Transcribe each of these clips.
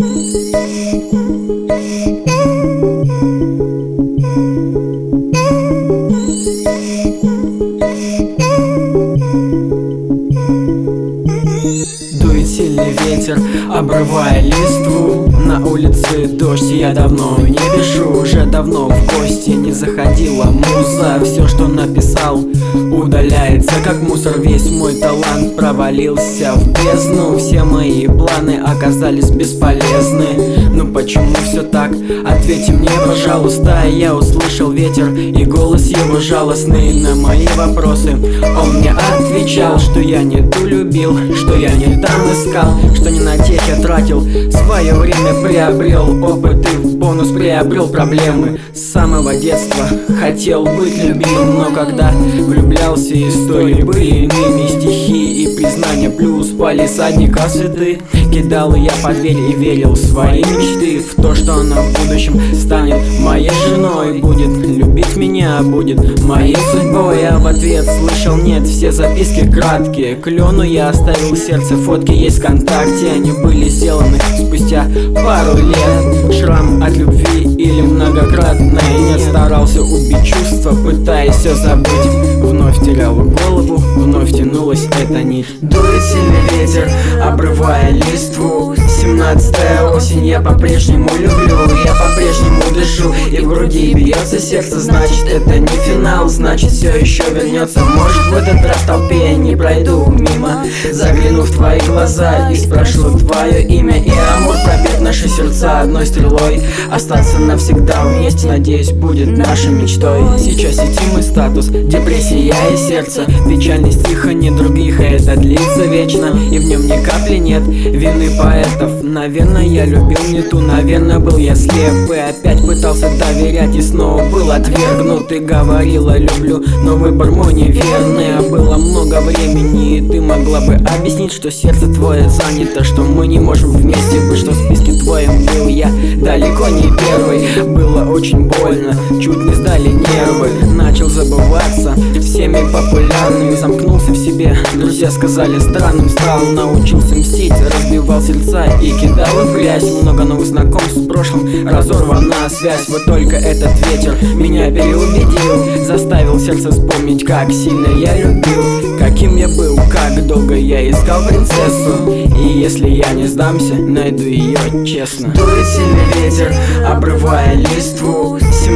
Дует сильный ветер, обрывая листву. На улице дождь, я давно не пишу. Уже давно в гости не заходила муза. Все, что написал, удаляется как мусор. Весь мой талант провалился в бездну. Все мои планы оказались бесполезны. Ну почему все так? Ответьте мне, пожалуйста. Я услышал ветер и голос его жалостный. На мои вопросы он мне отвечал, что я не ту любил, что я не там искал, что не на тех я тратил свое время, приобрел опыт и в бонус приобрел проблемы. С самого детства хотел быть любимым, но когда влюблялся, истории были иными. Стихи и признания плюс палисадника цветы кидал я под дверь и верил в свои мечты, в то, что она в будущем станет моей женой, будет любить меня, будет моей судьбой. Я в ответ слышал нет, все записки краткие. Клену я оставил сердце, фотки есть ВКонтакте. Они были сделаны спустя пару лет. Шрам от любви или многократное нет. Старался убить чувства, пытаясь все забыть. Вновь терял голову, вновь тянулась эта нить. Дует сильный ветер, обрывая листву. 17-я осень, я по-прежнему люблю, я по-прежнему дышу, и в груди бьется сердце. Значит, это не финал, значит, все еще вернется. Может, в этот раз в толпе я не пройду мимо, загляну в твои глаза и спрошу твое имя. И амур пробьет наши сердца одной стрелой. Остаться навсегда вместе, надеюсь, будет нашей мечтой. Сейчас интимный статус, депрессия и сердце. Печальный стих, а не других, и это длится вечно. И в нем ни капли нет вины поэтов. Наверное, я любил не ту, наверное, был я слеп. И опять пытался доверять и снова был отвергнут. Ты говорила люблю, но выбор мой неверный. А было много времени, и ты могла бы объяснить, что сердце твое занято, что мы не можем вместе быть, что в списке твоем был я далеко не первый. Было очень больно, чуть не сдали нервы. Начал забываться, всеми популярным, замкнулся в себе. Друзья сказали странным стал, научился мстить, разбивал сердца и кидал в грязь. Много новых знакомств в прошлом, разорвана связь. Вот только этот ветер меня переубедил, заставил сердце вспомнить, как сильно я любил, каким я был, как долго я искал принцессу. И если я не сдамся, найду ее честно. Дует сильный ветер, обрывая листву.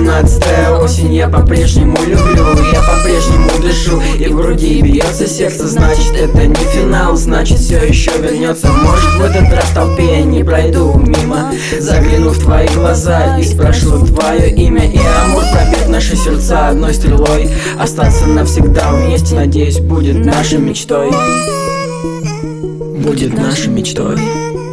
17-я осень, я по-прежнему люблю, я по-прежнему дышу, и в груди бьется сердце. Значит, это не финал, значит, все еще вернется. Может, в этот раз в толпе я не пройду мимо, загляну в твои глаза и спрошу твое имя. И амур пробьет наши сердца одной стрелой. Остаться навсегда вместе, надеюсь, будет нашей мечтой. Будет нашей мечтой.